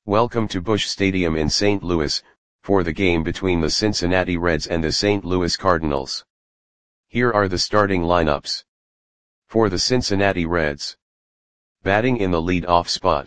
Welcome to Busch Stadium in St. Louis, for the game between the Cincinnati Reds and the St. Louis Cardinals. Here are the starting lineups. For the Cincinnati Reds. Batting in the lead-off spot.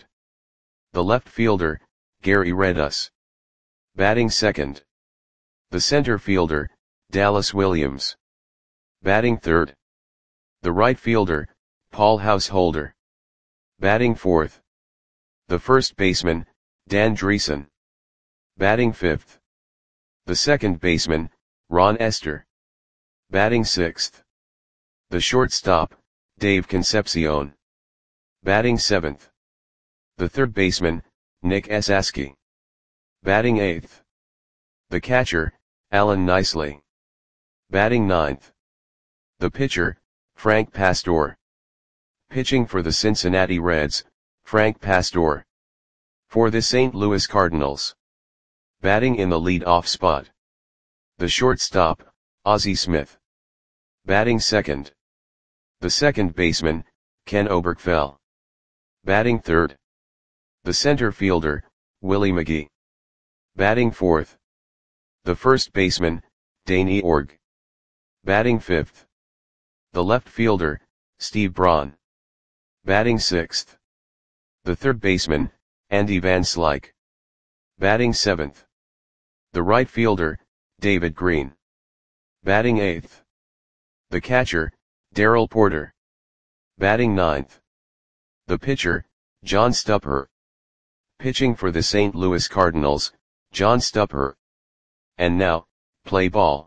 The left fielder, Gary Redus. Batting second. The center fielder, Dallas Williams. Batting third. The right fielder, Paul Householder. Batting fourth. The first baseman, Dan Driessen. Batting fifth. The second baseman, Ron Estes. Batting sixth. The shortstop, Dave Concepcion. Batting seventh. The third baseman, Nick Esasky. Batting eighth. The catcher, Alan Nicely. Batting ninth. The pitcher, Frank Pastore. Pitching for the Cincinnati Reds, Frank Pastore. For the St. Louis Cardinals. Batting in the lead-off spot. The shortstop, Ozzie Smith. Batting second. The second baseman, Ken Oberkfell. Batting third. The center fielder, Willie McGee. Batting fourth. The first baseman, Danny Org. Batting fifth. The left fielder, Steve Braun. Batting sixth. The third baseman, Andy Van Slyke. Batting seventh. The right fielder, David Green. Batting eighth. The catcher, Darrell Porter. Batting ninth. The pitcher, John Stupper. Pitching for the St. Louis Cardinals, John Stupper. And now, play ball.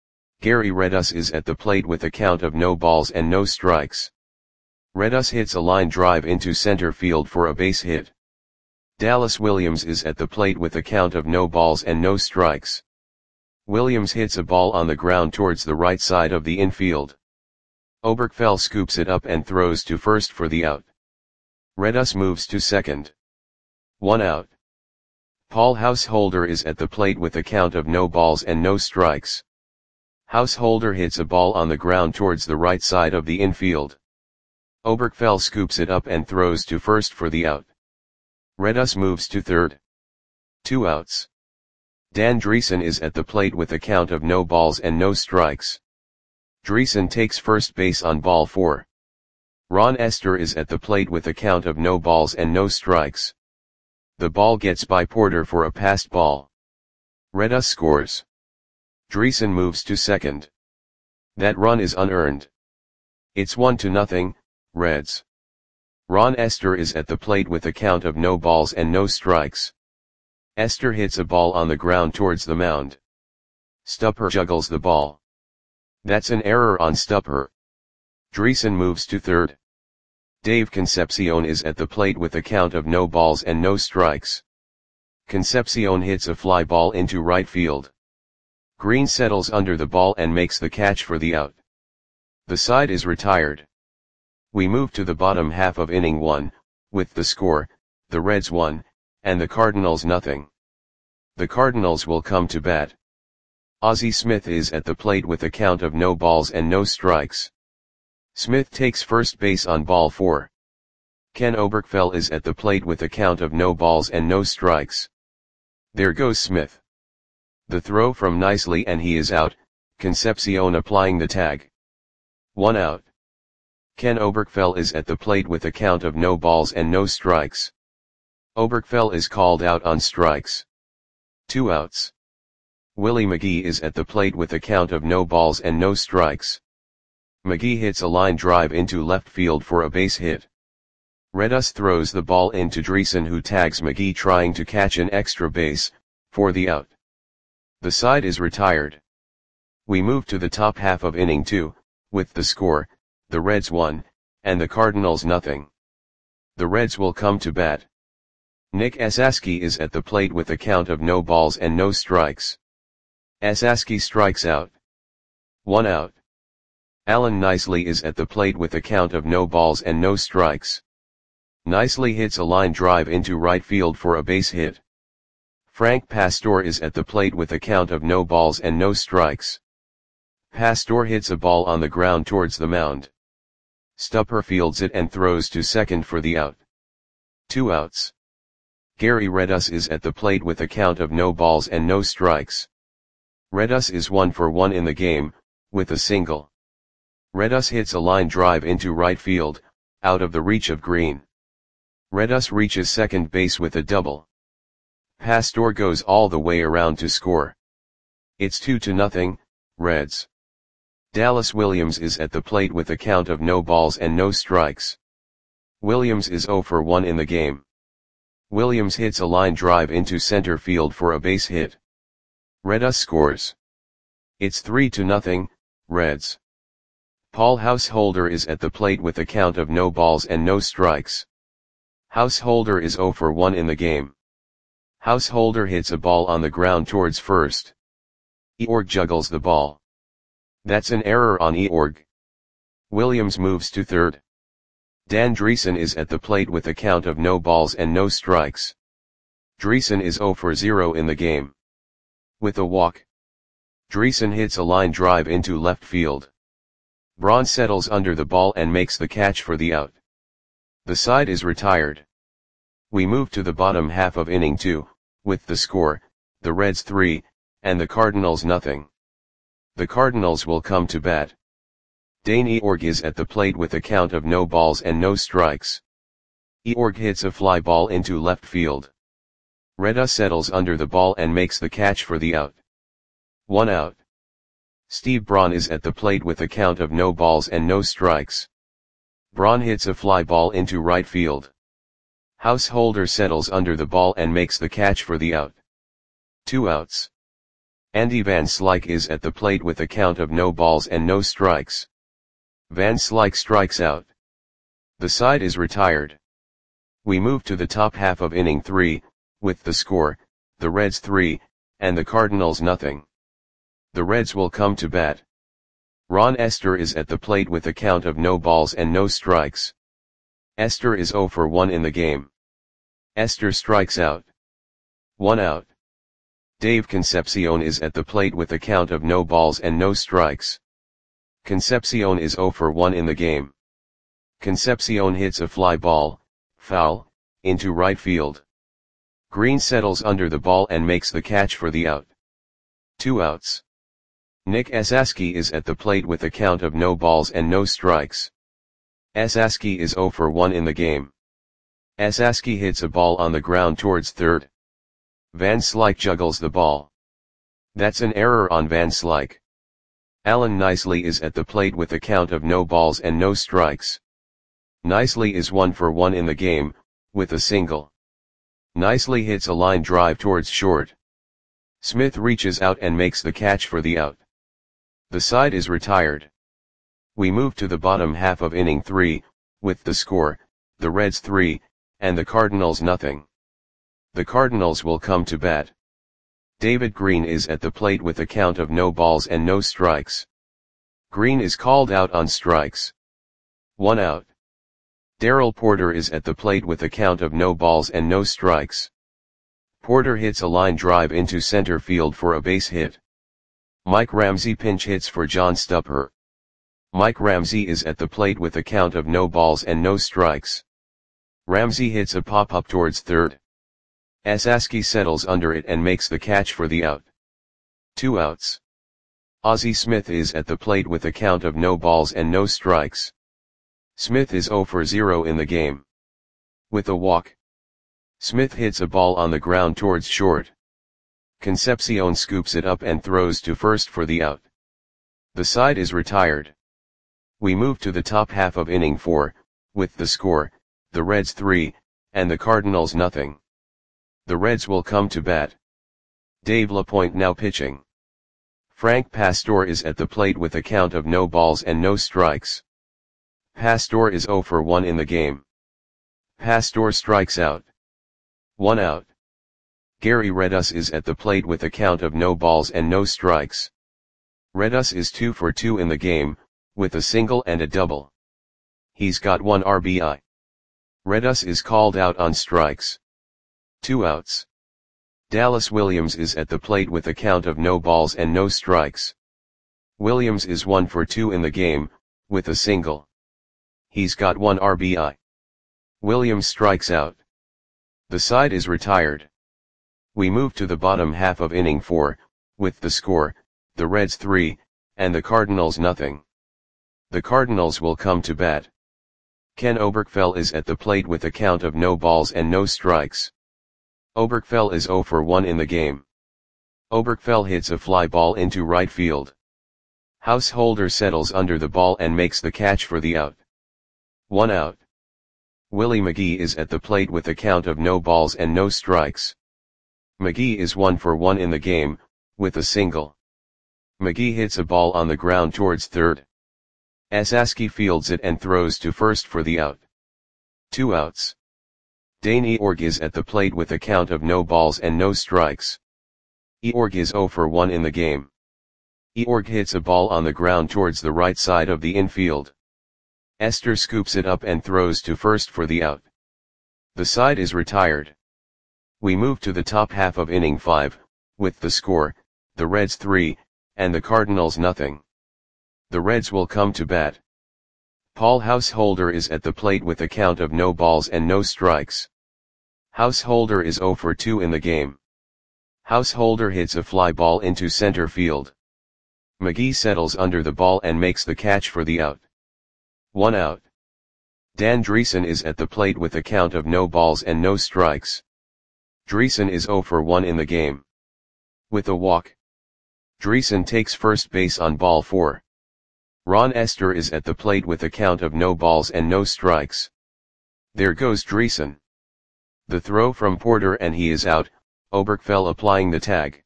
Gary Redus is at the plate with a count of no balls and no strikes. Redus hits a line drive into center field for a base hit. Dallas Williams is at the plate with a count of no balls and no strikes. Williams hits a ball on the ground towards the right side of the infield. Oberkfell scoops it up and throws to first for the out. Redus moves to second. 1 out. Paul Householder is at the plate with a count of no balls and no strikes. Householder hits a ball on the ground towards the right side of the infield. Oberkfell scoops it up and throws to first for the out. Redus moves to third. 2 outs. Dan Driessen is at the plate with a count of no balls and no strikes. Driessen takes first base on ball 4. Ron Estes is at the plate with a count of no balls and no strikes. The ball gets by Porter for a passed ball. Redus scores. Driessen moves to second. That run is unearned. It's 1-0, Reds. Ron Estes is at the plate with a count of no balls and no strikes. Estes hits a ball on the ground towards the mound. Stupper juggles the ball. That's an error on Stupper. Driessen moves to third. Dave Concepcion is at the plate with a count of no balls and no strikes. Concepcion hits a fly ball into right field. Green settles under the ball and makes the catch for the out. The side is retired. We move to the bottom half of inning 1, with the score, the Reds 1, and the Cardinals 0. The Cardinals will come to bat. Ozzie Smith is at the plate with a count of no balls and no strikes. Smith takes first base on ball 4. Ken Oberkfell is at the plate with a count of no balls and no strikes. There goes Smith. The throw from Nicely and he is out, Concepcion applying the tag. 1 out. Ken Oberkfell is at the plate with a count of no balls and no strikes. Oberkfell is called out on strikes. 2 outs. Willie McGee is at the plate with a count of no balls and no strikes. McGee hits a line drive into left field for a base hit. Redus throws the ball into Driessen, who tags McGee trying to catch an extra base, for the out. The side is retired. We move to the top half of inning 2, with the score, the Reds 1, and the Cardinals 0. The Reds will come to bat. Nick Esasky is at the plate with a count of no balls and no strikes. Esasky strikes out. 1 out. Alan Nicely is at the plate with a count of no balls and no strikes. Nicely hits a line drive into right field for a base hit. Frank Pastore is at the plate with a count of no balls and no strikes. Pastore hits a ball on the ground towards the mound. Stupper fields it and throws to second for the out. 2 outs. Gary Redus is at the plate with a count of no balls and no strikes. Redus is 1 for 1 in the game, with a single. Redus hits a line drive into right field, out of the reach of Green. Redus reaches second base with a double. Pastor goes all the way around to score. It's 2-0, Reds. Dallas Williams is at the plate with a count of no balls and no strikes. Williams is 0 for 1 in the game. Williams hits a line drive into center field for a base hit. Redus scores. It's 3-0, Reds. Paul Householder is at the plate with a count of no balls and no strikes. Householder is 0 for 1 in the game. Householder hits a ball on the ground towards first. Eorg juggles the ball. That's an error on Eorg. Williams moves to third. Dan Dreesen is at the plate with a count of no balls and no strikes. Dreesen is 0 for 0 in the game. With a walk, Dreesen hits a line drive into left field. Braun settles under the ball and makes the catch for the out. The side is retired. We move to the bottom half of inning 2, with the score, the Reds 3, and the Cardinals nothing. The Cardinals will come to bat. Dane Eorg is at the plate with a count of no balls and no strikes. Eorg hits a fly ball into left field. Redus settles under the ball and makes the catch for the out. 1 out. Steve Braun is at the plate with a count of no balls and no strikes. Braun hits a fly ball into right field. Householder settles under the ball and makes the catch for the out. 2 outs. Andy Van Slyke is at the plate with a count of no balls and no strikes. Van Slyke strikes out. The side is retired. We move to the top half of inning 3, with the score, the Reds 3, and the Cardinals nothing. The Reds will come to bat. Ron Esther is at the plate with a count of no balls and no strikes. Esther is 0 for 1 in the game. Esther strikes out. 1 out. Dave Concepcion is at the plate with a count of no balls and no strikes. Concepcion is 0 for 1 in the game. Concepcion hits a fly ball, foul, into right field. Green settles under the ball and makes the catch for the out. 2 outs. Nick Esaski is at the plate with a count of no balls and no strikes. Esaski is 0 for 1 in the game. Esaski hits a ball on the ground towards third. Van Slyke juggles the ball. That's an error on Van Slyke. Alan Nicely is at the plate with a count of no balls and no strikes. Nicely is 1 for 1 in the game, with a single. Nicely hits a line drive towards short. Smith reaches out and makes the catch for the out. The side is retired. We move to the bottom half of inning 3, with the score, the Reds 3, and the Cardinals nothing. The Cardinals will come to bat. David Green is at the plate with a count of no balls and no strikes. Green is called out on strikes. 1 out. Darrell Porter is at the plate with a count of no balls and no strikes. Porter hits a line drive into center field for a base hit. Mike Ramsey pinch hits for John Stupper. Mike Ramsey is at the plate with a count of no balls and no strikes. Ramsey hits a pop-up towards third. Esaski settles under it and makes the catch for the out. 2 outs. Ozzie Smith is at the plate with a count of no balls and no strikes. Smith is 0 for 0 in the game. With a walk, Smith hits a ball on the ground towards short. Concepcion scoops it up and throws to first for the out. The side is retired. We move to the top half of inning 4, with the score, the Reds 3, and the Cardinals nothing. The Reds will come to bat. Dave LaPointe now pitching. Frank Pastor is at the plate with a count of no balls and no strikes. Pastor is 0 for 1 in the game. Pastor strikes out. 1 out. Gary Redus is at the plate with a count of no balls and no strikes. Redus is 2 for 2 in the game, with a single and a double. He's got 1 RBI. Redus is called out on strikes. 2 outs. Dallas Williams is at the plate with a count of no balls and no strikes. Williams is 1 for 2 in the game, with a single. He's got 1 RBI. Williams strikes out. The side is retired. We move to the bottom half of inning 4, with the score, the Reds 3, and the Cardinals nothing. The Cardinals will come to bat. Ken Oberkfell is at the plate with a count of no balls and no strikes. Oberkfell is 0 for 1 in the game. Oberkfell hits a fly ball into right field. Householder settles under the ball and makes the catch for the out. 1 out. Willie McGee is at the plate with a count of no balls and no strikes. McGee is 1 for 1 in the game, with a single. McGee hits a ball on the ground towards third. Esaski fields it and throws to first for the out. 2 outs. Dane Eorg is at the plate with a count of no balls and no strikes. Eorg is 0 for 1 in the game. Eorg hits a ball on the ground towards the right side of the infield. Esther scoops it up and throws to first for the out. The side is retired. We move to the top half of inning 5, with the score, the Reds 3, and the Cardinals nothing. The Reds will come to bat. Paul Householder is at the plate with a count of no balls and no strikes. Householder is 0 for 2 in the game. Householder hits a fly ball into center field. McGee settles under the ball and makes the catch for the out. 1 out. Dan Dreesen is at the plate with a count of no balls and no strikes. Dreesen is 0 for 1 in the game. With a walk. Dreesen takes first base on ball 4. Ron Esther is at the plate with a count of no balls and no strikes. There goes Dreesen. The throw from Porter and he is out, Oberkfell applying the tag.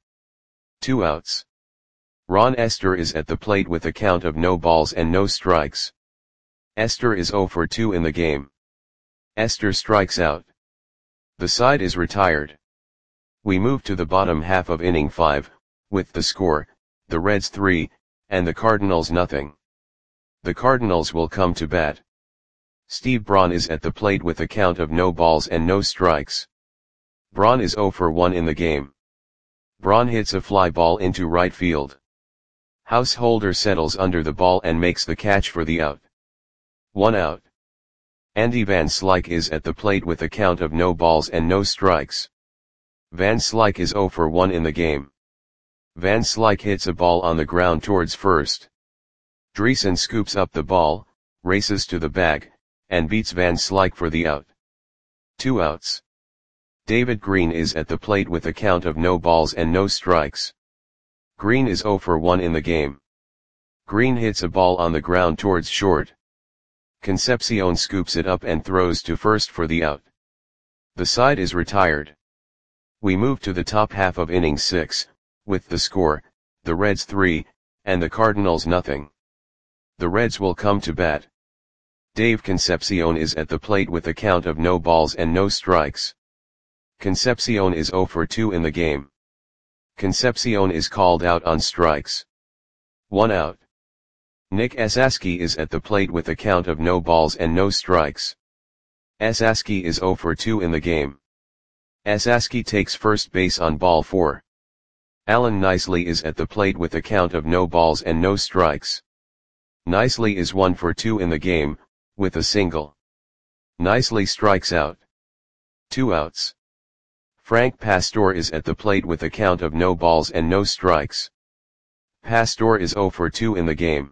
2 outs. Ron Esther is at the plate with a count of no balls and no strikes. Esther is 0 for 2 in the game. Esther strikes out. The side is retired. We move to the bottom half of inning 5, with the score, the Reds 3, and the Cardinals nothing. The Cardinals will come to bat. Steve Braun is at the plate with a count of no balls and no strikes. Braun is 0 for 1 in the game. Braun hits a fly ball into right field. Householder settles under the ball and makes the catch for the out. 1 out. Andy Van Slyke is at the plate with a count of no balls and no strikes. Van Slyke is 0 for 1 in the game. Van Slyke hits a ball on the ground towards first. Dreesen scoops up the ball, races to the bag, and beats Van Slyke for the out. 2 outs. David Green is at the plate with a count of no balls and no strikes. Green is 0 for 1 in the game. Green hits a ball on the ground towards short. Concepcion scoops it up and throws to first for the out. The side is retired. We move to the top half of inning 6, with the score, the Reds 3, and the Cardinals nothing. The Reds will come to bat. Dave Concepcion is at the plate with a count of no balls and no strikes. Concepcion is 0 for 2 in the game. Concepcion is called out on strikes. 1 out. Nick Esaski is at the plate with a count of no balls and no strikes. Esaski is 0 for 2 in the game. Esaski takes first base on ball 4. Alan Nicely is at the plate with a count of no balls and no strikes. Nicely is 1 for 2 in the game, with a single. Nicely strikes out. 2 outs. Frank Pastor is at the plate with a count of no balls and no strikes. Pastor is 0 for 2 in the game.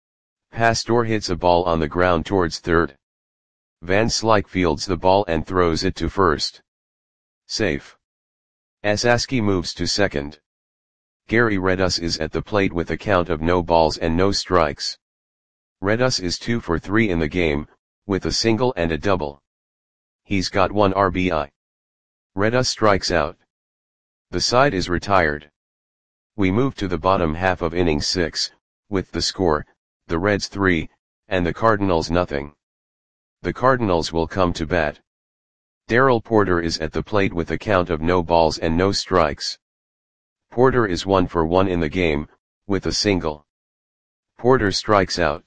Pastor hits a ball on the ground towards third. Van Slyke fields the ball and throws it to first. Safe. Esaski moves to second. Gary Redus is at the plate with a count of no balls and no strikes. Redus is 2 for 3 in the game, with a single and a double. He's got 1 RBI. Redus strikes out. The side is retired. We move to the bottom half of inning 6, with the score, the Reds 3, and the Cardinals nothing. The Cardinals will come to bat. Darrell Porter is at the plate with a count of no balls and no strikes. Porter is 1 for 1 in the game, with a single. Porter strikes out.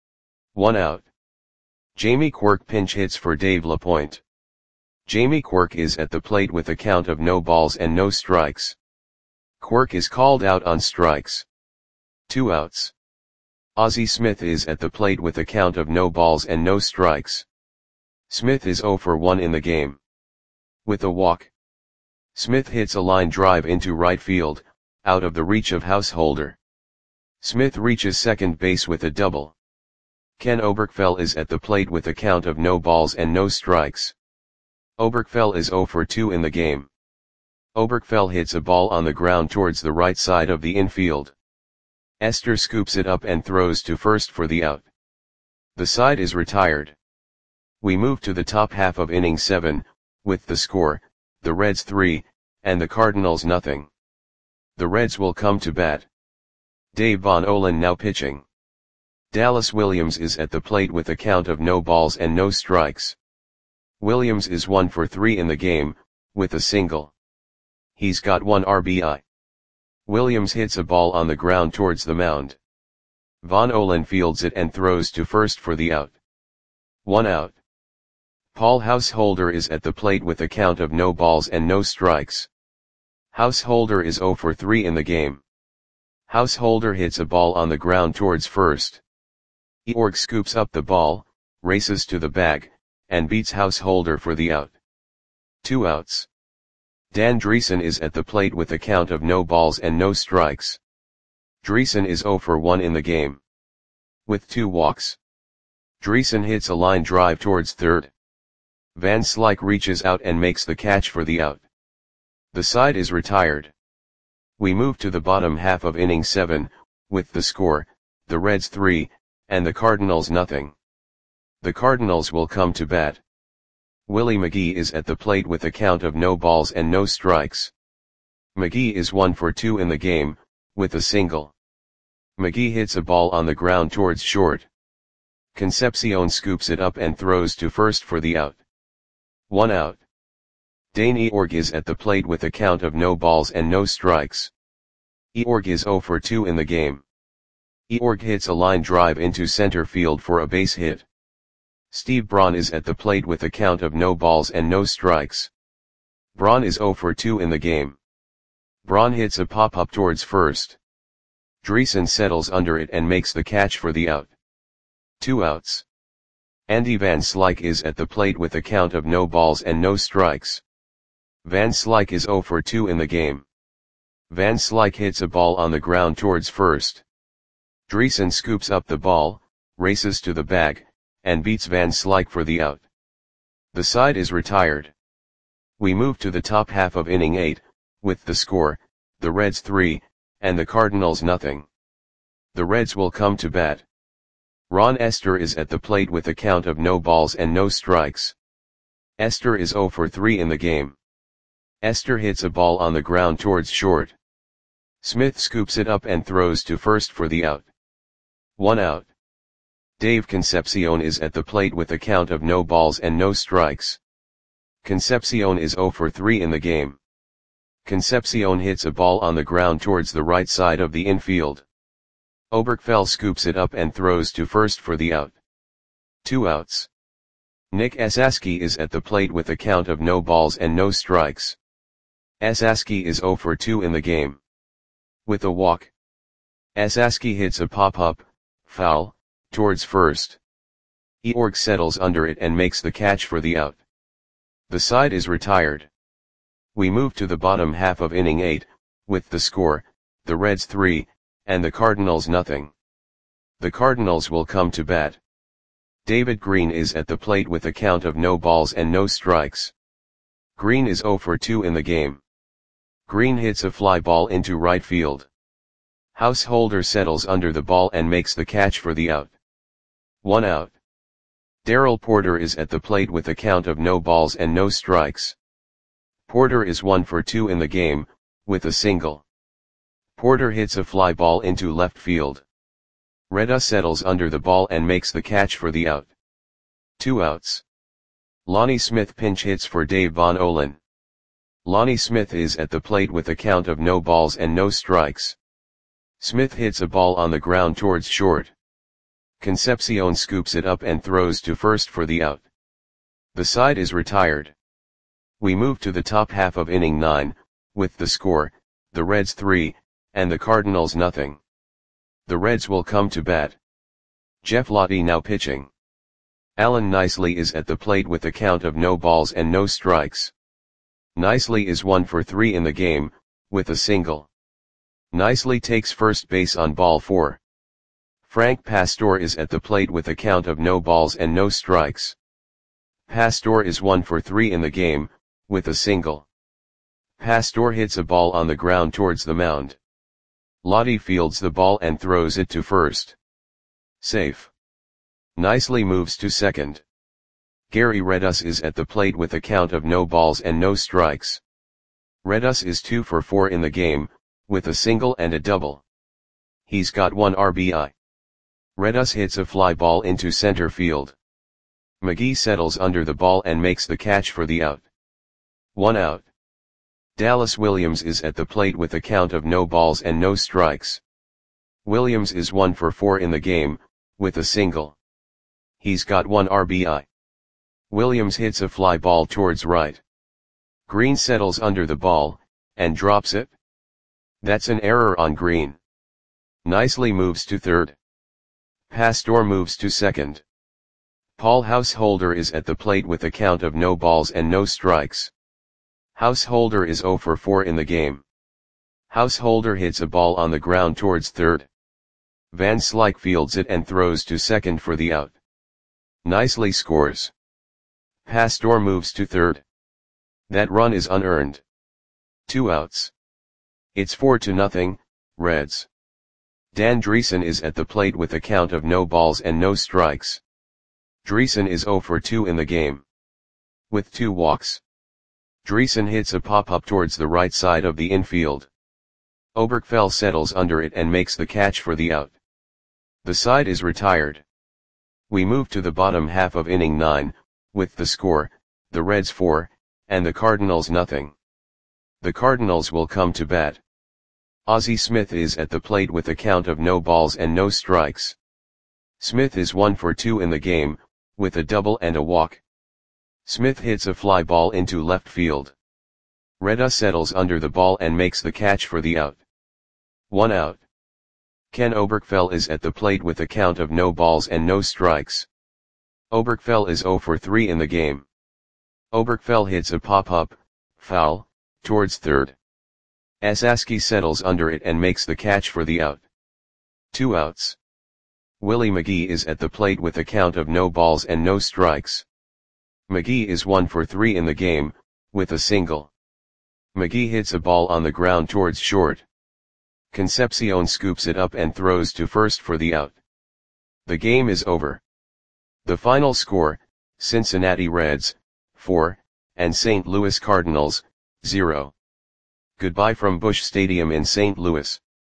1 out. Jamie Quirk pinch hits for Dave LaPointe. Jamie Quirk is at the plate with a count of no balls and no strikes. Quirk is called out on strikes. 2 outs. Ozzie Smith is at the plate with a count of no balls and no strikes. Smith is 0 for 1 in the game. With a walk. Smith hits a line drive into right field, out of the reach of Householder. Smith reaches second base with a double. Ken Oberkfell is at the plate with a count of no balls and no strikes. Oberkfell is 0 for 2 in the game. Oberkfell hits a ball on the ground towards the right side of the infield. Esther scoops it up and throws to first for the out. The side is retired. We move to the top half of inning 7, with the score, the Reds 3, and the Cardinals nothing. The Reds will come to bat. Dave Von Olen now pitching. Dallas Williams is at the plate with a count of no balls and no strikes. Williams is 1 for 3 in the game, with a single. He's got 1 RBI. Williams hits a ball on the ground towards the mound. Von Olen fields it and throws to first for the out. 1 out. Paul Householder is at the plate with a count of no balls and no strikes. Householder is 0 for 3 in the game. Householder hits a ball on the ground towards first. Eorg scoops up the ball, races to the bag, and beats Householder for the out. 2 outs. Dan Dreesen is at the plate with a count of no balls and no strikes. Dreesen is 0 for 1 in the game. With 2 walks. Dreesen hits a line drive towards third. Van Slyke reaches out and makes the catch for the out. The side is retired. We move to the bottom half of inning 7, with the score, the Reds 3, and the Cardinals nothing. The Cardinals will come to bat. Willie McGee is at the plate with a count of no balls and no strikes. McGee is 1 for 2 in the game, with a single. McGee hits a ball on the ground towards short. Concepcion scoops it up and throws to first for the out. 1 out. Dane Eorg is at the plate with a count of no balls and no strikes. Eorg is 0 for 2 in the game. Eorg hits a line drive into center field for a base hit. Steve Braun is at the plate with a count of no balls and no strikes. Braun is 0 for 2 in the game. Braun hits a pop-up towards first. Dreesen settles under it and makes the catch for the out. 2 outs. Andy Van Slyke is at the plate with a count of no balls and no strikes. Van Slyke is 0 for 2 in the game. Van Slyke hits a ball on the ground towards first. Dreesen scoops up the ball, races to the bag, and beats Van Slyke for the out. The side is retired. We move to the top half of inning 8, with the score, the Reds 3, and the Cardinals nothing. The Reds will come to bat. Ron Esther is at the plate with a count of no balls and no strikes. Esther is 0 for 3 in the game. Esther hits a ball on the ground towards short. Smith scoops it up and throws to first for the out. 1 out. Dave Concepcion is at the plate with a count of no balls and no strikes. Concepcion is 0 for 3 in the game. Concepcion hits a ball on the ground towards the right side of the infield. Oberkfell scoops it up and throws to first for the out. 2 outs. Nick Esaski is at the plate with a count of no balls and no strikes. Esaski is 0 for 2 in the game. With a walk. Esaski hits a pop-up, foul, towards first. Eorg settles under it and makes the catch for the out. The side is retired. We move to the bottom half of inning 8, with the score, the Reds 3, and the Cardinals nothing. The Cardinals will come to bat. David Green is at the plate with a count of no balls and no strikes. Green is 0 for 2 in the game. Green hits a fly ball into right field. Householder settles under the ball and makes the catch for the out. 1 out. Darrell Porter is at the plate with a count of no balls and no strikes. Porter is 1 for 2 in the game, with a single. Porter hits a fly ball into left field. Reda settles under the ball and makes the catch for the out. 2 outs. Lonnie Smith pinch hits for Dave Von Olen. Lonnie Smith is at the plate with a count of no balls and no strikes. Smith hits a ball on the ground towards short. Concepcion scoops it up and throws to first for the out. The side is retired. We move to the top half of inning 9, with the score, the Reds 3, and the Cardinals nothing. The Reds will come to bat. Jeff Lottie now pitching. Alan Nicely is at the plate with a count of no balls and no strikes. Nicely is 1 for 3 in the game, with a single. Nicely takes first base on ball 4. Frank Pastor is at the plate with a count of no balls and no strikes. Pastor is 1 for 3 in the game, with a single. Pastor hits a ball on the ground towards the mound. Lottie fields the ball and throws it to first. Safe. Nicely moves to second. Gary Redus is at the plate with a count of no balls and no strikes. Redus is 2 for 4 in the game, with a single and a double. He's got 1 RBI. Redus hits a fly ball into center field. McGee settles under the ball and makes the catch for the out. 1 out. Dallas Williams is at the plate with a count of no balls and no strikes. Williams is 1 for 4 in the game, with a single. He's got 1 RBI. Williams hits a fly ball towards right. Green settles under the ball, and drops it. That's an error on Green. Nicely moves to third. Pastor moves to second. Paul Householder is at the plate with a count of no balls and no strikes. Householder is 0 for 4 in the game. Householder hits a ball on the ground towards third. Van Slyke fields it and throws to second for the out. Nicely scores. Pastor moves to third. That run is unearned. 2 outs. It's 4-0, Reds. Dan Dreesen is at the plate with a count of no balls and no strikes. Dreesen is 0 for 2 in the game. With 2 walks. Dreesen hits a pop-up towards the right side of the infield. Oberkfell settles under it and makes the catch for the out. The side is retired. We move to the bottom half of inning 9, with the score, the Reds 4, and the Cardinals nothing. The Cardinals will come to bat. Ozzie Smith is at the plate with a count of no balls and no strikes. Smith is 1 for 2 in the game, with a double and a walk. Smith hits a fly ball into left field. Redus settles under the ball and makes the catch for the out. 1 out. Ken Oberkfell is at the plate with a count of no balls and no strikes. Oberkfell is 0 for 3 in the game. Oberkfell hits a pop-up, foul, towards third. Asaski settles under it and makes the catch for the out. 2 outs. Willie McGee is at the plate with a count of no balls and no strikes. McGee is 1 for 3 in the game, with a single. McGee hits a ball on the ground towards short. Concepcion scoops it up and throws to first for the out. The game is over. The final score, Cincinnati Reds, 4, and St. Louis Cardinals, 0. Goodbye from Busch Stadium in St. Louis.